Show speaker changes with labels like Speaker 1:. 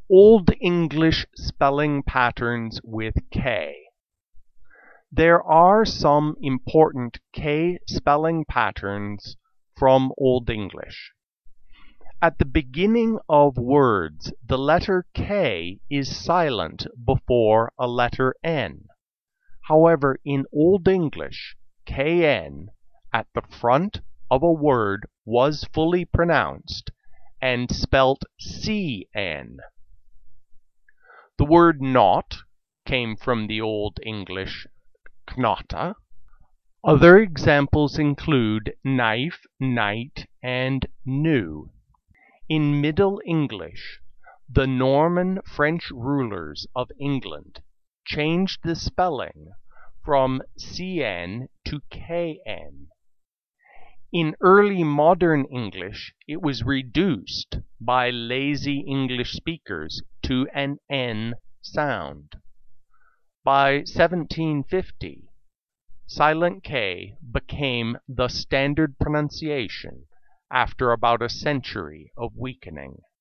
Speaker 1: Old English spelling patterns with K. There are some important K spelling patterns from Old English. At the beginning of words, the letter K is silent before a letter N. However, in Old English, KN at the front of a word was fully pronounced and spelt CN. The word not came from the Old English knotta. Other examples include knife, night, and new. In Middle English, the Norman French rulers of England changed the spelling from CN to KN. In early modern English, it was reduced by lazy English speakers to an N sound. By 1750, silent K became the standard pronunciation after about a century of weakening.